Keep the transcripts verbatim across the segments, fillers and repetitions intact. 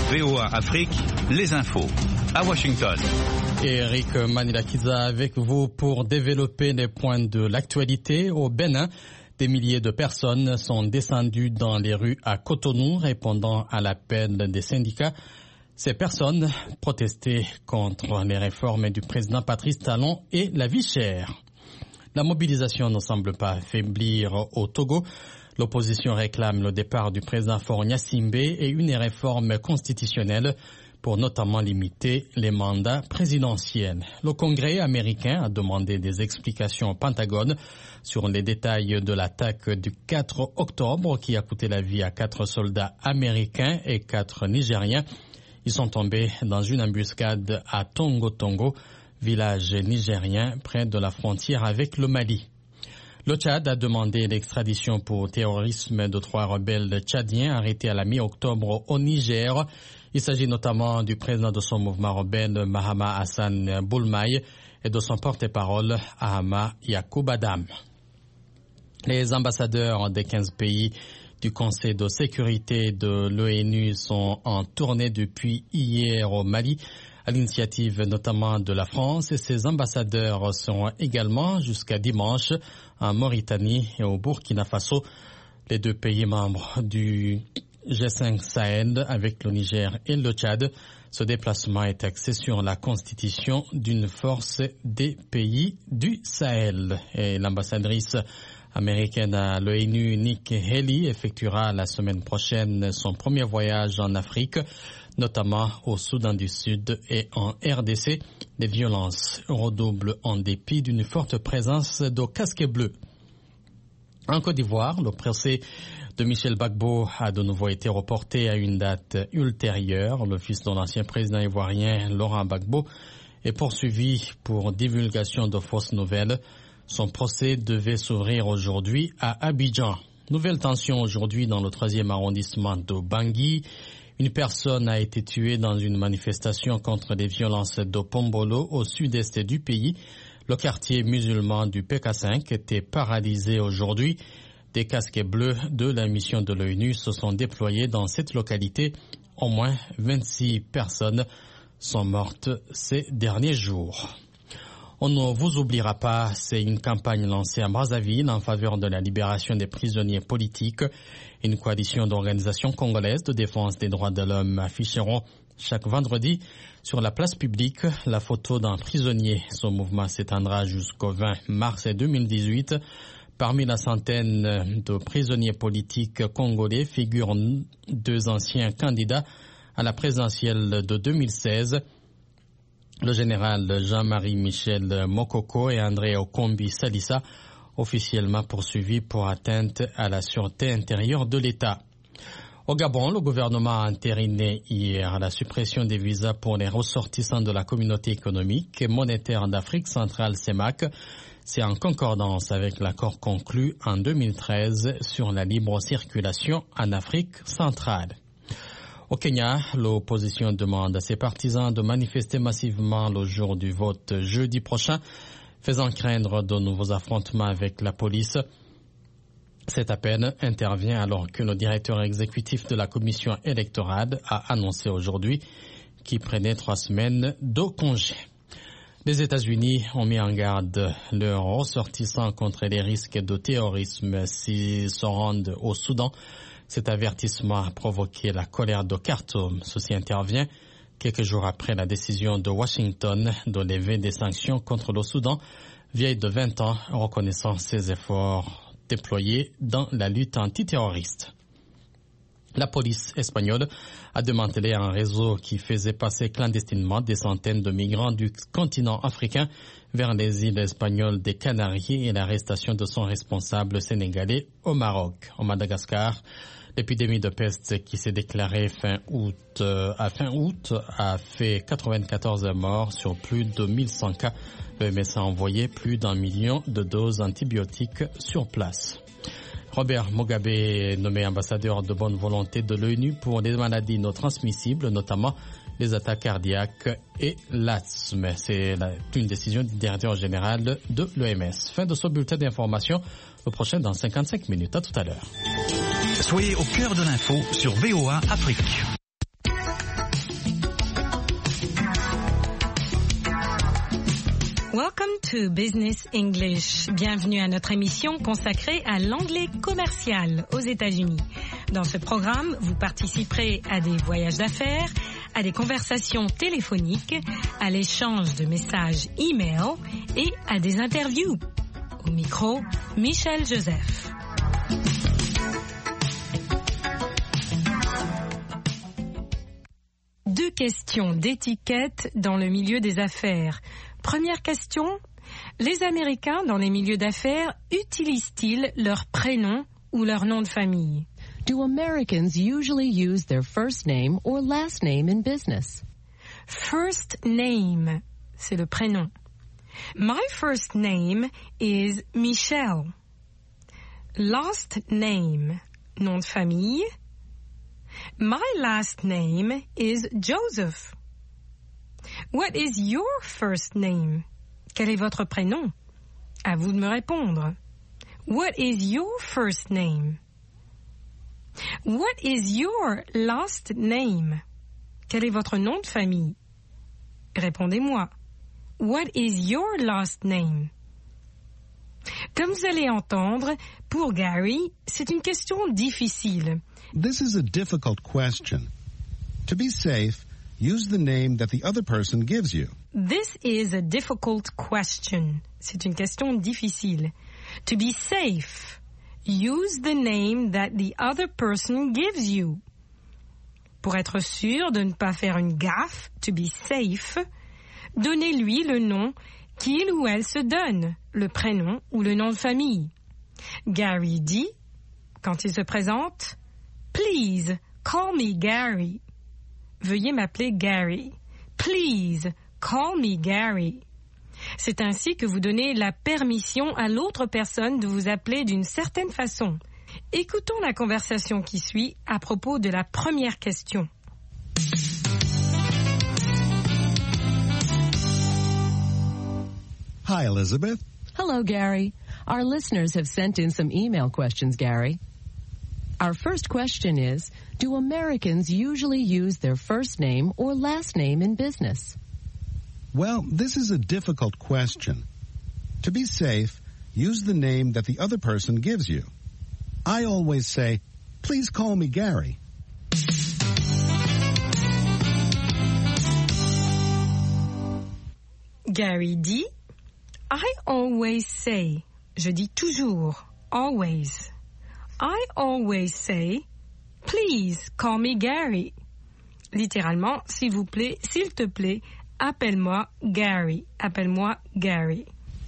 V O A Afrique, les infos. À Washington. Eric Manilakiza avec vous pour développer les points de l'actualité. Au Bénin, des milliers de personnes sont descendues dans les rues à Cotonou, répondant à l'appel des syndicats. Ces personnes protestaient contre les réformes du président Patrice Talon et la vie chère. La mobilisation ne semble pas faiblir au Togo. L'opposition réclame le départ du président Faure Gnassingbé et une réforme constitutionnelle pour notamment limiter les mandats présidentiels. Le Congrès américain a demandé des explications au Pentagone sur les détails de l'attaque du quatre octobre qui a coûté la vie à quatre soldats américains et quatre Nigériens. Ils sont tombés dans une embuscade à Tongo Tongo, village nigérien près de la frontière avec le Mali. Le Tchad a demandé l'extradition pour terrorisme de trois rebelles tchadiens arrêtés à la mi-octobre au Niger. Il s'agit notamment du président de son mouvement rebelle, Mahama Hassan Boulmaï, et de son porte-parole, Ahama Yacoub Adam. Les ambassadeurs des quinze pays du Conseil de sécurité de l'ONU sont en tournée depuis hier au Mali, à l'initiative notamment de la France, et ces ambassadeurs seront également jusqu'à dimanche en Mauritanie et au Burkina Faso, les deux pays membres du G cinq Sahel avec le Niger et le Tchad. Ce déplacement est axé sur la constitution d'une force des pays du Sahel. Et l'ambassadrice américaine à l'ONU, Nikki Haley, effectuera la semaine prochaine son premier voyage en Afrique, notamment au Soudan du Sud et en R D C. Les violences redoublent en dépit d'une forte présence de casques bleus. En Côte d'Ivoire, le procès de Michel Gbagbo a de nouveau été reporté à une date ultérieure. Le fils de l'ancien président ivoirien, Laurent Gbagbo, est poursuivi pour divulgation de fausses nouvelles. Son procès devait s'ouvrir aujourd'hui à Abidjan. Nouvelle tension aujourd'hui dans le troisième arrondissement de Bangui. Une personne a été tuée dans une manifestation contre les violences de Pombolo au sud-est du pays. Le quartier musulman du P K cinq était paralysé aujourd'hui. Des casques bleus de la mission de l'ONU se sont déployés dans cette localité. Au moins vingt-six personnes sont mortes ces derniers jours. On ne vous oubliera pas, c'est une campagne lancée à Brazzaville en faveur de la libération des prisonniers politiques. Une coalition d'organisations congolaises de défense des droits de l'homme afficheront chaque vendredi sur la place publique la photo d'un prisonnier. Ce mouvement s'étendra jusqu'au vingt mars deux mille dix-huit. Parmi la centaine de prisonniers politiques congolais figurent deux anciens candidats à la présidentielle de deux mille seize. Le général Jean-Marie Michel Mokoko et André Okombi Salissa, officiellement poursuivis pour atteinte à la sûreté intérieure de l'État. Au Gabon, le gouvernement a entériné hier la suppression des visas pour les ressortissants de la communauté économique et monétaire d'Afrique centrale C E M A C. C'est en concordance avec l'accord conclu en deux mille treize sur la libre circulation en Afrique centrale. Au Kenya, l'opposition demande à ses partisans de manifester massivement le jour du vote jeudi prochain, faisant craindre de nouveaux affrontements avec la police. Cet appel intervient alors que le directeur exécutif de la commission électorale a annoncé aujourd'hui qu'il prenait trois semaines de congé. Les États-Unis ont mis en garde leurs ressortissants contre les risques de terrorisme s'ils se rendent au Soudan. Cet avertissement a provoqué la colère de Khartoum. Ceci intervient quelques jours après la décision de Washington de lever des sanctions contre le Soudan, vieille de vingt ans, reconnaissant ses efforts déployés dans la lutte antiterroriste. La police espagnole a démantelé un réseau qui faisait passer clandestinement des centaines de migrants du continent africain vers les îles espagnoles des Canaries et l'arrestation de son responsable sénégalais au Maroc. Au Madagascar, l'épidémie de peste qui s'est déclarée fin août, euh, à fin août a fait quatre-vingt-quatorze morts sur plus de mille cent cas. Le M S a envoyé plus d'un million de doses antibiotiques sur place. Robert Mugabe est nommé ambassadeur de bonne volonté de l'ONU pour les maladies non transmissibles, notamment les attaques cardiaques et l'asthme. C'est une décision du directeur général de l'O M S. Fin de ce bulletin d'information. Le prochain dans cinquante-cinq minutes. À tout à l'heure. Soyez au cœur de l'info sur V O A Afrique. Welcome to Business English. Bienvenue à notre émission consacrée à l'anglais commercial aux États-Unis. Dans ce programme, vous participerez à des voyages d'affaires, à des conversations téléphoniques, à l'échange de messages e-mail et à des interviews. Au micro, Michel Joseph. Deux questions d'étiquette dans le milieu des affaires. Première question, les Américains dans les milieux d'affaires utilisent-ils leur prénom ou leur nom de famille? Do Americans usually use their first name or last name in business? First name, c'est le prénom. My first name is Michelle. Last name, nom de famille. My last name is Joseph. What is your first name? Quel est votre prénom? À vous de me répondre. What is your first name? What is your last name? Quel est votre nom de famille? Répondez-moi. What is your last name? Comme vous allez entendre, pour Gary, c'est une question difficile. This is a difficult question. To be safe, use the name that the other person gives you. This is a difficult question. C'est une question difficile. To be safe, use the name that the other person gives you. Pour être sûr de ne pas faire une gaffe, to be safe, donnez-lui le nom qu'il ou elle se donne, le prénom ou le nom de famille. Gary dit, quand il se présente, Please, call me Gary. Veuillez m'appeler Gary. Please, call me Gary. C'est ainsi que vous donnez la permission à l'autre personne de vous appeler d'une certaine façon. Écoutons la conversation qui suit à propos de la première question. Hi, Elizabeth. Hello, Gary. Our listeners have sent in some email questions, Gary. Our first question is, do Americans usually use their first name or last name in business? Well, this is a difficult question. To be safe, use the name that the other person gives you. I always say, please call me Gary. Gary dit, I always say, je dis toujours, always. I always say, please call me Gary. Littéralement, s'il vous plaît, s'il te plaît, appelle-moi Gary. Appelle-moi Gary.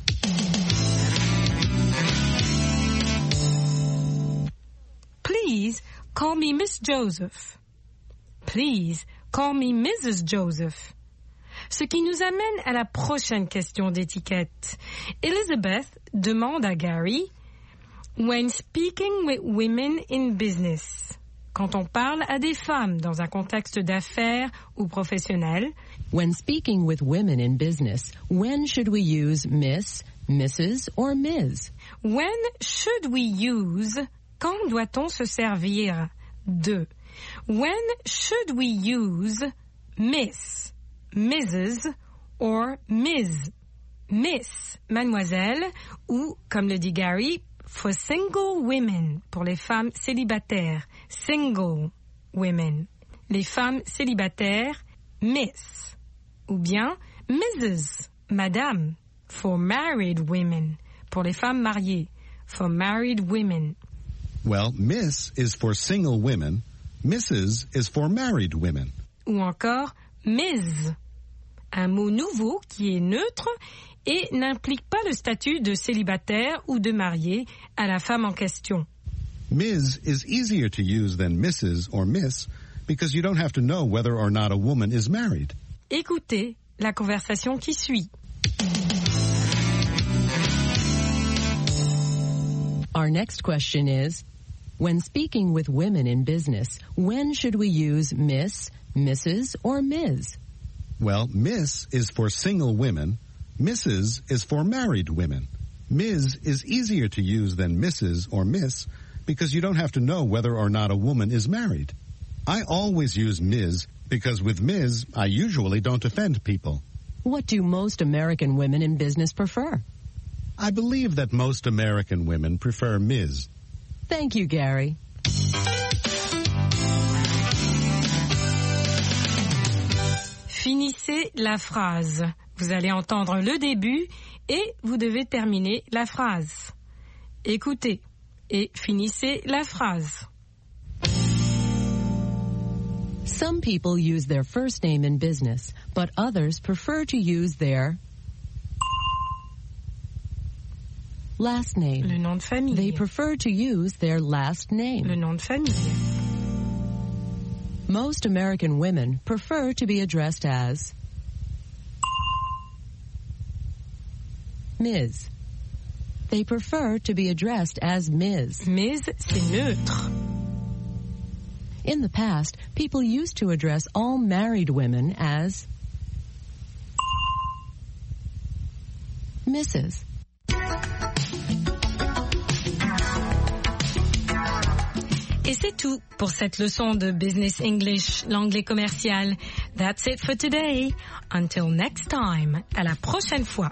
Please call me Miss Joseph. Please call me Missus Joseph. Ce qui nous amène à la prochaine question d'étiquette. Elizabeth demande à Gary, when speaking with women in business, quand on parle à des femmes dans un contexte d'affaires ou professionnel, when speaking with women in business, when should we use Miss, Missus or Miz? When should we use, quand doit-on se servir de? When should we use Miss, Missus or Miz? Miss, mademoiselle, ou, comme le dit Gary, for single women, pour les femmes célibataires, single women. Les femmes célibataires, Miss. Ou bien Missus, madame, for married women, pour les femmes mariées, for married women. Well, Miss is for single women, Missus is for married women. Ou encore Miz, un mot nouveau qui est neutre et n'implique pas le statut de célibataire ou de marié à la femme en question. Miz is easier to use than Missus or Miss because you don't have to know whether or not a woman is married. Écoutez la conversation qui suit. Our next question is, when speaking with women in business, when should we use Miss, Missus or Miz? Well, Miss is for single women, Missus is for married women. Miz is easier to use than Missus or Miss because you don't have to know whether or not a woman is married. I always use Miz because with Miz, I usually don't offend people. What do most American women in business prefer? I believe that most American women prefer Miz Thank you, Gary. Finissez la phrase. Vous allez entendre le début et vous devez terminer la phrase. Écoutez et finissez la phrase. Some people use their first name in business, but others prefer to use their last name. Le nom de famille. They prefer to use their last name. Le nom de famille. Most American women prefer to be addressed as Miz They prefer to be addressed as Miz Miz, c'est neutre. In the past, people used to address all married women as Missus Et c'est tout pour cette leçon de Business English, l'anglais commercial. That's it for today. Until next time. À la prochaine fois.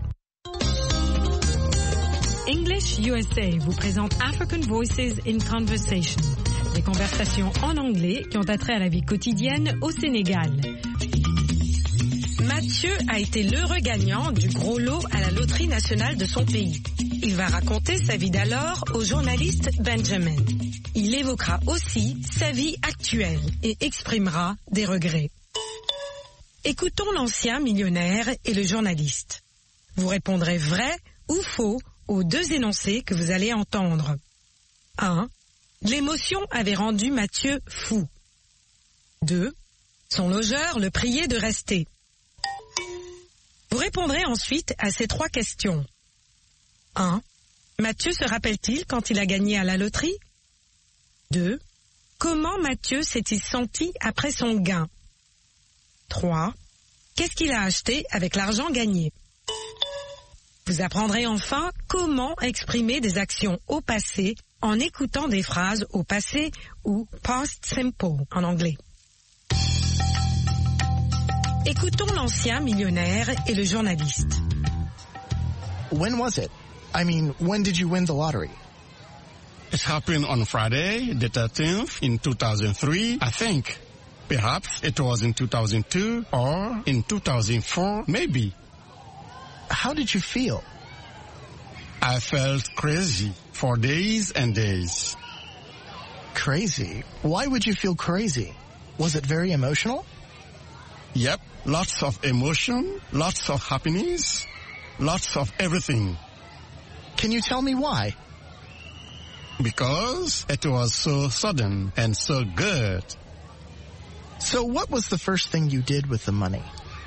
English U S A vous présente African Voices in Conversation. Des conversations en anglais qui ont attrait à la vie quotidienne au Sénégal. Mathieu a été l'heureux gagnant du gros lot à la loterie nationale de son pays. Il va raconter sa vie d'alors au journaliste Benjamin. Il évoquera aussi sa vie actuelle et exprimera des regrets. Écoutons l'ancien millionnaire et le journaliste. Vous répondrez vrai ou faux aux deux énoncés que vous allez entendre. un. L'émotion avait rendu Mathieu fou. deux. Son logeur le priait de rester. Vous répondrez ensuite à ces trois questions. un. Mathieu se rappelle-t-il quand il a gagné à la loterie? deux. Comment Mathieu s'est-il senti après son gain? trois. Qu'est-ce qu'il a acheté avec l'argent gagné? Vous apprendrez enfin comment exprimer des actions au passé en écoutant des phrases au passé ou past simple en anglais. Écoutons l'ancien millionnaire et le journaliste. When was it? I mean, when did you win the lottery? It happened on Friday, the thirteenth, in two thousand three, I think. Perhaps it was in two thousand two or in two thousand four, maybe. How did you feel? I felt crazy for days and days. Crazy? Why would you feel crazy? Was it very emotional? Yep, lots of emotion, lots of happiness, lots of everything. Can you tell me why? Because it was so sudden and so good. So what was the first thing you did with the money?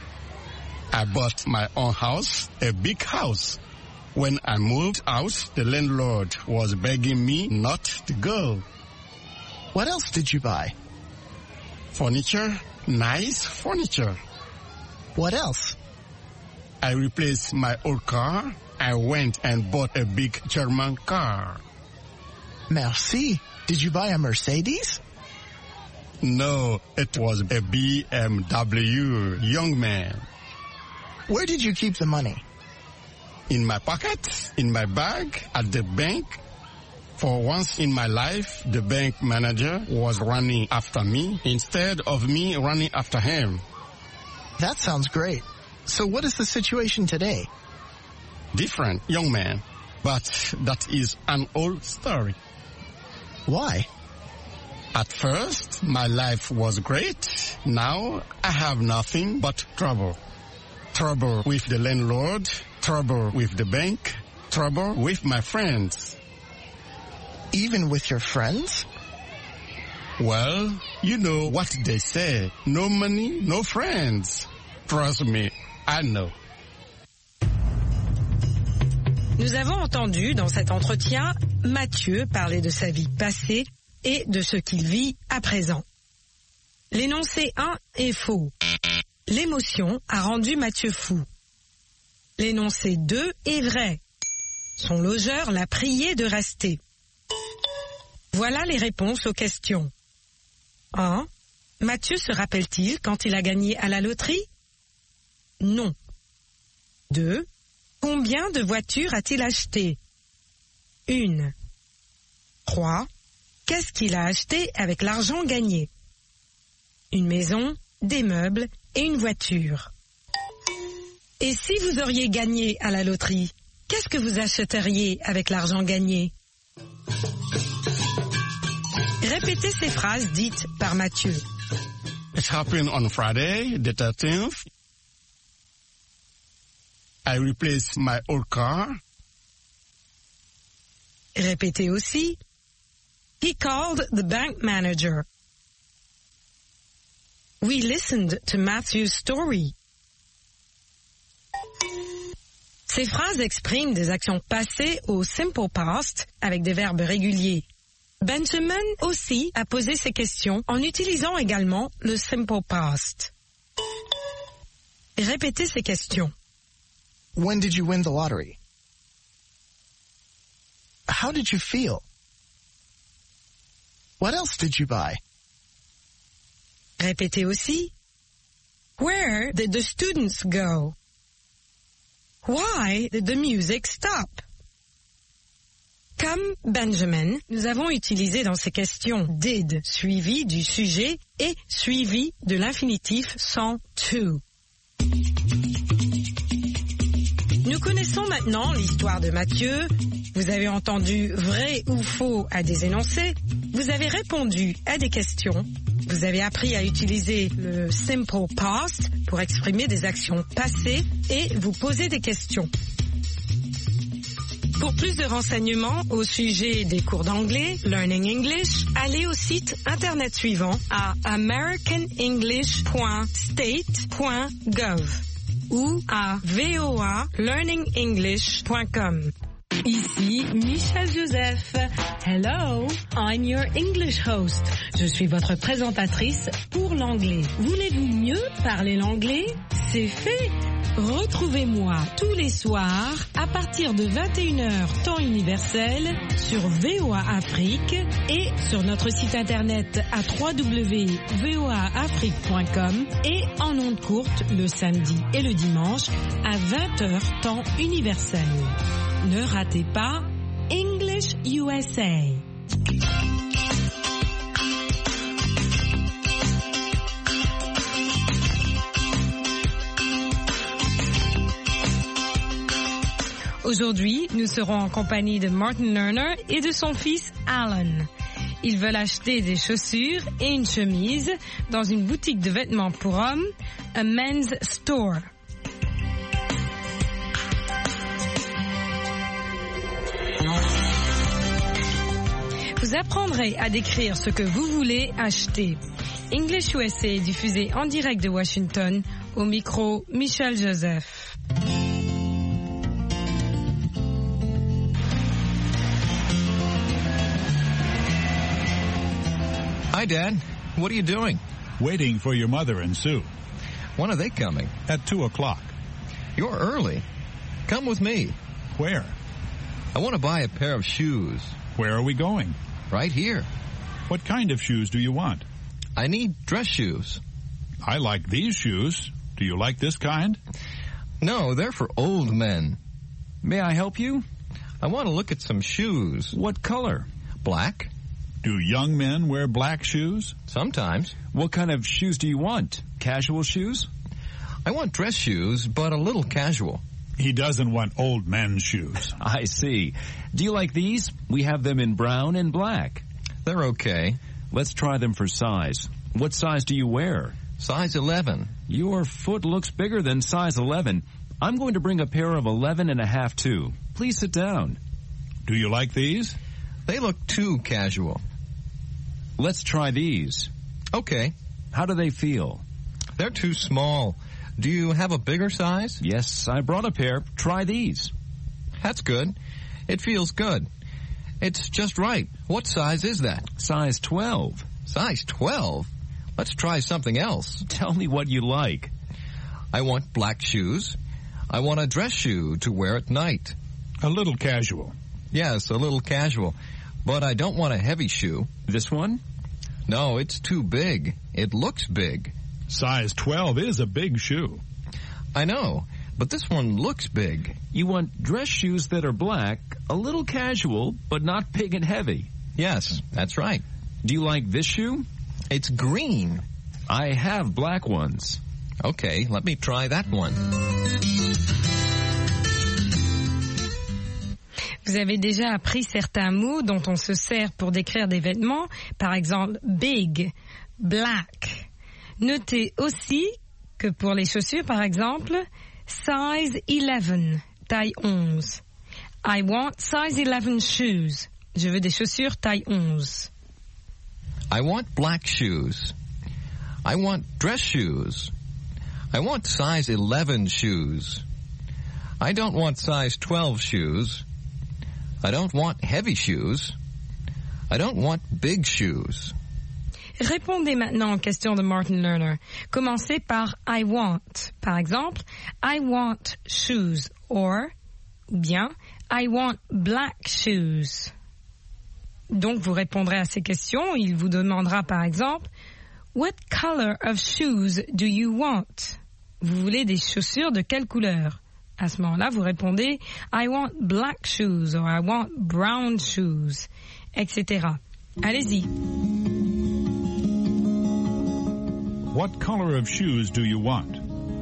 I bought my own house, a big house. When I moved out, the landlord was begging me not to go. What else did you buy? Furniture, nice furniture. What else? I replaced my old car. I went and bought a big German car. Merci. Did you buy a Mercedes? No, it was a B M W, young man. Where did you keep the money? In my pocket, in my bag, at the bank. For once in my life, the bank manager was running after me instead of me running after him. That sounds great. So what is the situation today? Different, young man. But that is an old story. Why? At first, my life was great. Now, I have nothing but trouble. Trouble with the landlord, trouble with the bank, trouble with my friends. Even with your friends? Well, you know what they say. No money, no friends. Trust me, I know. Nous avons entendu dans cet entretien Mathieu parler de sa vie passée et de ce qu'il vit à présent. L'énoncé un est faux. L'émotion a rendu Mathieu fou. L'énoncé deux est vrai. Son logeur l'a prié de rester. Voilà les réponses aux questions. un. Mathieu se rappelle-t-il quand il a gagné à la loterie? Non. deux. Combien de voitures a-t-il acheté? Une. trois. Qu'est-ce qu'il a acheté avec l'argent gagné? Une maison, des meubles et une voiture. Et si vous auriez gagné à la loterie, qu'est-ce que vous achèteriez avec l'argent gagné? Répétez ces phrases dites par Mathieu. It happened on Friday, the thirteenth. I replaced my old car. Répétez aussi. He called the bank manager. We listened to Matthew's story. Ces phrases expriment des actions passées au simple past avec des verbes réguliers. Benjamin aussi a posé ces questions en utilisant également le simple past. Répétez ces questions. When did you win the lottery? How did you feel? What else did you buy? Répétez aussi. Where did the students go? Why did the music stop? Comme Benjamin, nous avons utilisé dans ces questions did suivi du sujet et suivi de l'infinitif sans to. Nous connaissons maintenant l'histoire de Mathieu. Vous avez entendu vrai ou faux à des énoncés. Vous avez répondu à des questions. Vous avez appris à utiliser le simple past pour exprimer des actions passées et vous poser des questions. Pour plus de renseignements au sujet des cours d'anglais, Learning English, allez au site internet suivant à american english point state point gov ou à voa learning english point com. Ici Michelle Joseph. Hello, I'm your English host. Je suis votre présentatrice pour l'anglais. Voulez-vous mieux parler l'anglais? C'est fait. Retrouvez-moi tous les soirs à partir de vingt et une heures temps universel sur V O A Afrique et sur notre site internet à w w w point v o a afrique point com et en ondes courtes le samedi et le dimanche à vingt heures temps universel. Ne ratez pas English U S A. Aujourd'hui, nous serons en compagnie de Martin Lerner et de son fils Alan. Ils veulent acheter des chaussures et une chemise dans une boutique de vêtements pour hommes, a men's store. Vous apprendrez à décrire ce que vous voulez acheter. English U S A est diffusé en direct de Washington, au micro Michelle Joseph. Hi, Dad. What are you doing? Waiting for your mother and Sue. When are they coming? At two o'clock. You're early. Come with me. Where? I want to buy a pair of shoes. Where are we going? Right here. What kind of shoes do you want? I need dress shoes. I like these shoes. Do you like this kind? No, they're for old men. May I help you? I want to look at some shoes. What color? Black. Do young men wear black shoes? Sometimes. What kind of shoes do you want? Casual shoes? I want dress shoes, but a little casual. He doesn't want old men's shoes. I see. Do you like these? We have them in brown and black. They're okay. Let's try them for size. What size do you wear? Size eleven. Your foot looks bigger than size eleven. I'm going to bring a pair of eleven and a half too. Please sit down. Do you like these? They look too casual. Let's try these. Okay. How do they feel? They're too small. Do you have a bigger size? Yes, I brought a pair. Try these. That's good. It feels good. It's just right. What size is that? Size twelve. Size twelve? Let's try something else. Tell me what you like. I want black shoes. I want a dress shoe to wear at night. A little casual. Yes, a little casual. But I don't want a heavy shoe. This one? No, it's too big. It looks big. Size twelve is a big shoe. I know, but this one looks big. You want dress shoes that are black, a little casual, but not big and heavy. Yes, that's right. Do you like this shoe? It's green. I have black ones. Okay, let me try that one. Vous avez déjà appris certains mots dont on se sert pour décrire des vêtements, par exemple big, black. Notez aussi que pour les chaussures, par exemple, size eleven, taille onze. I want size eleven shoes. Je veux des chaussures taille onze. I want black shoes. I want dress shoes. I want size eleven shoes. I don't want size twelve shoes. I don't want heavy shoes. I don't want big shoes. Répondez maintenant aux questions de Martin Lerner. Commencez par I want. Par exemple, I want shoes. Or, ou bien, I want black shoes. Donc, vous répondrez à ces questions. Il vous demandera par exemple, What color of shoes do you want? Vous voulez des chaussures de quelle couleur? À ce moment-là, vous répondez, I want black shoes or I want brown shoes, et cetera. Allez-y. What color of shoes do you want?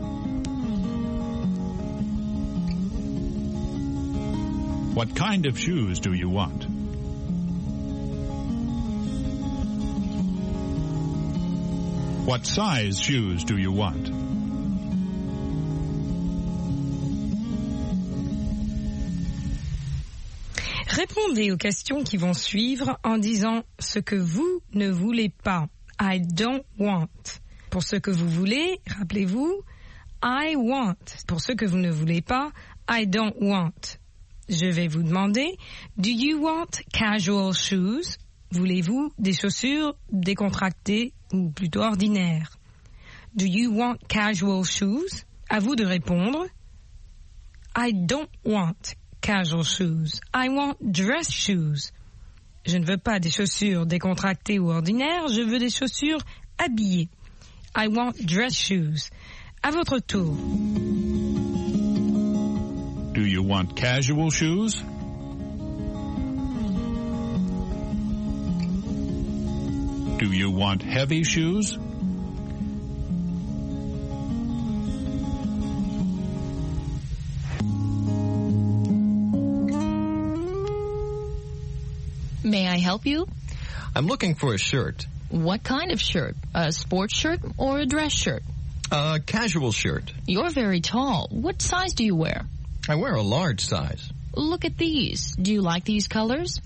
What kind of shoes do you want? What size shoes do you want? Répondez aux questions qui vont suivre en disant ce que vous ne voulez pas. I don't want. Pour ce que vous voulez, rappelez-vous, I want. Pour ce que vous ne voulez pas, I don't want. Je vais vous demander, do you want casual shoes? Voulez-vous des chaussures décontractées ou plutôt ordinaires? Do you want casual shoes? À vous de répondre. I don't want casual shoes. I want dress shoes. Je ne veux pas des chaussures décontractées ou ordinaires, je veux des chaussures habillées. I want dress shoes. À votre tour. Do you want casual shoes? Do you want heavy shoes? May I help you? I'm looking for a shirt. What kind of shirt? A sports shirt or a dress shirt? A casual shirt. You're very tall. What size do you wear? I wear a large size. Look at these. Do you like these colors?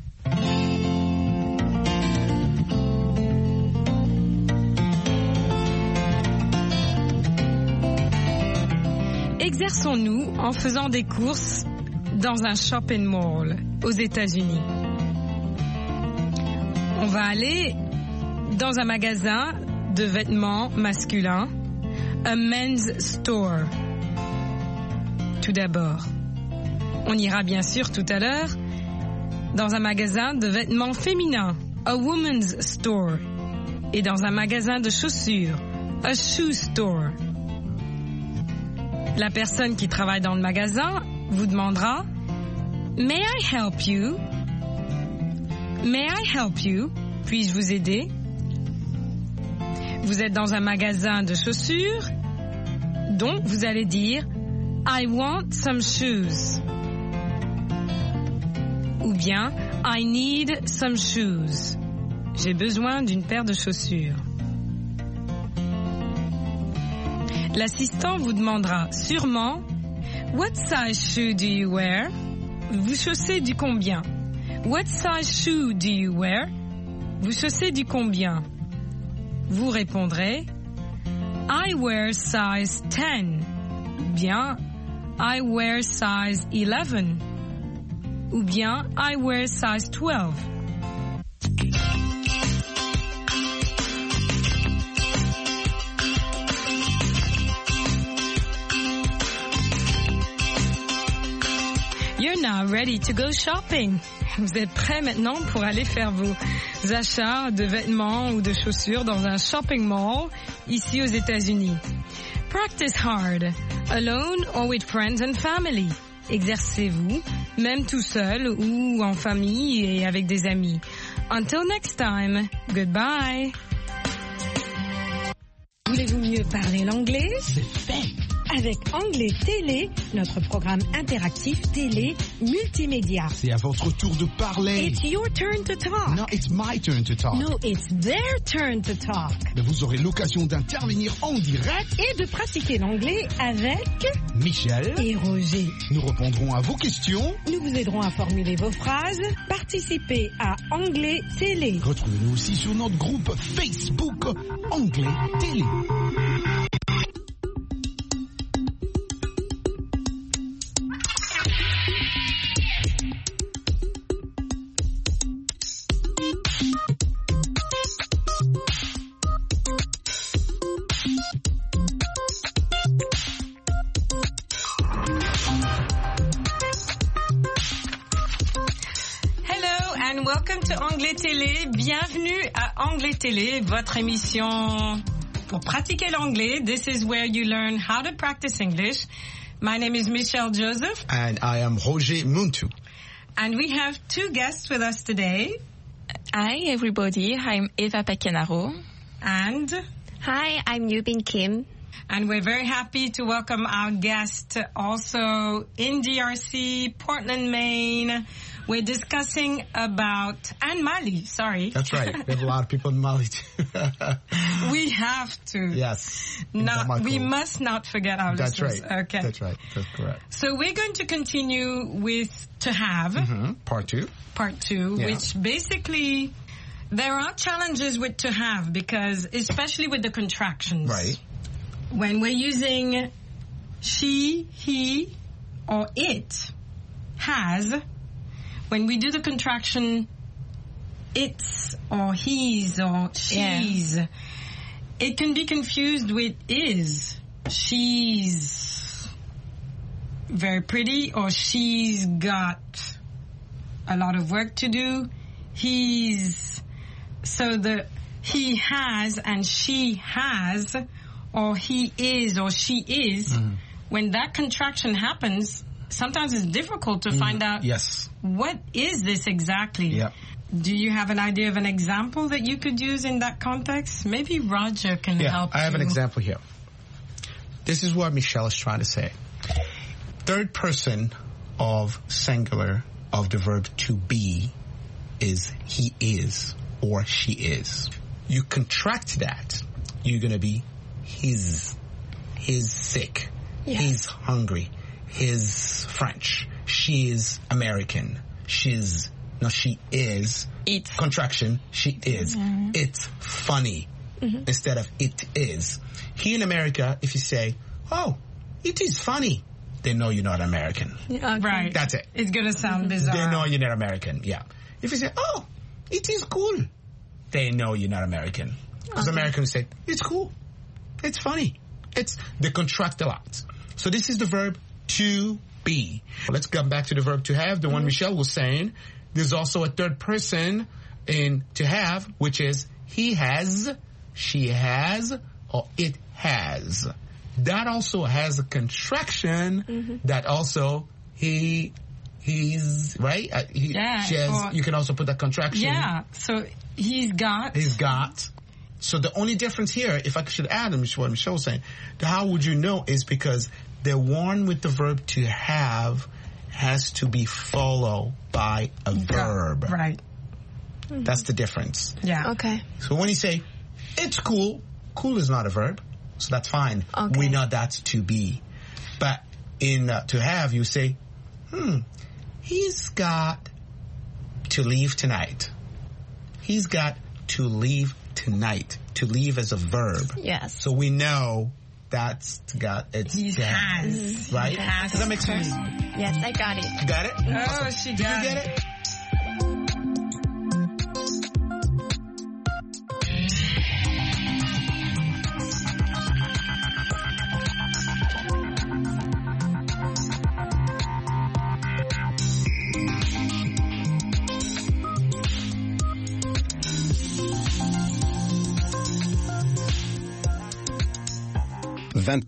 Exerçons-nous en faisant des courses dans un shopping mall aux États-Unis. On va aller dans un magasin de vêtements masculins, a men's store. Tout d'abord, on ira bien sûr tout à l'heure dans un magasin de vêtements féminins, a woman's store, et dans un magasin de chaussures, a shoe store. La personne qui travaille dans le magasin vous demandera « May I help you? May I help you? Puis-je vous aider? » Vous êtes dans un magasin de chaussures, donc vous allez dire « I want some shoes » ou bien « I need some shoes ». J'ai besoin d'une paire de chaussures. L'assistant vous demandera sûrement « What size shoe do you wear? » Vous chaussez du combien? What size shoe do you wear? Vous chaussez du combien? Vous répondrez I wear size ten. Ou bien I wear size eleven. Ou bien I wear size twelve. You're now ready to go shopping. Vous êtes prêts maintenant pour aller faire vos achats de vêtements ou de chaussures dans un shopping mall ici aux États-Unis. Practice hard. alone or with friends and family. Exercez-vous, même tout seul ou en famille et avec des amis. Until next time, goodbye. Voulez-vous mieux parler l'anglais? C'est fait. Avec Anglais Télé, notre programme interactif télé multimédia. C'est à votre tour de parler. It's your turn to talk. No, it's my turn to talk. No, it's their turn to talk. Mais vous aurez l'occasion d'intervenir en direct et de pratiquer l'anglais avec Michel et Roger. Nous répondrons à vos questions. Nous vous aiderons à formuler vos phrases. Participez à Anglais Télé. Retrouvez-nous aussi sur notre groupe Facebook Anglais Télé. Anglais Télé, bienvenue à Anglais Télé, votre émission pour pratiquer l'anglais. This is where you learn how to practice English. My name is Michelle Joseph. And I am Roger Muntu. And we have two guests with us today. Hi everybody, I'm Eva Pacanaro. And hi, I'm Yubin Kim. And we're very happy to welcome our guest also in D R C, Portland, Maine. We're discussing about, and Mali, sorry. That's right. We have a lot of people in Mali too. We have to. Yes. Not, we must not forget our That's listeners. right. Okay. That's right. That's correct. So we're going to continue with to have. Mm-hmm. Part two. Part two, yeah. Which basically, there are challenges with to have because, especially with the contractions. Right. When we're using she, he, or it, has, when we do the contraction it's or he's or she's, yeah. It can be confused with is. She's very pretty or she's got a lot of work to do. He's, so the he has and she has or he is or she is, mm. when that contraction happens, sometimes it's difficult to mm. find out yes. what is this exactly. Yep. Do you have an idea of an example that you could use in that context? Maybe Roger can yeah, help I have you. an example here. This is what Michelle is trying to say. Third person of singular of the verb to be is he is or she is. You contract that, you're going to be his. He's sick. Yeah. He's hungry. He's French. She is American. She's, no, she is. It. Contraction, she is. Mm-hmm. It's funny. Mm-hmm. Instead of it is. Here in America, if you say, oh, it is funny, they know you're not American. Yeah, okay. Right. That's it. It's going to sound bizarre. They know you're not American, yeah. If you say, oh, it is cool, they know you're not American. Because okay. Americans say, it's cool. It's funny. It's, they contract a lot. So this is the verb to be. Let's come back to the verb to have, the mm-hmm. one Michelle was saying. There's also a third person in to have, which is he has, she has, or it has. That also has a contraction mm-hmm. that also he, he's, right? Uh, he, yeah. She has, or, you can also put that contraction. Yeah. So he's got. He's got. So the only difference here, if I should add, what Michelle was saying, how would you know is because the one with the verb to have has to be followed by a verb. Right. Mm-hmm. That's the difference. Yeah. Okay. So when you say, it's cool, cool is not a verb, so that's fine. Okay. We know that's to be. But in uh, to have, you say, hmm, he's got to leave tonight. He's got to leave tonight. To leave as a verb. Yes. So we know that's got it's he has, has right? He has. Does that make sense? Yes, I got it. You got it? Oh, awesome. she Did got you get it. it?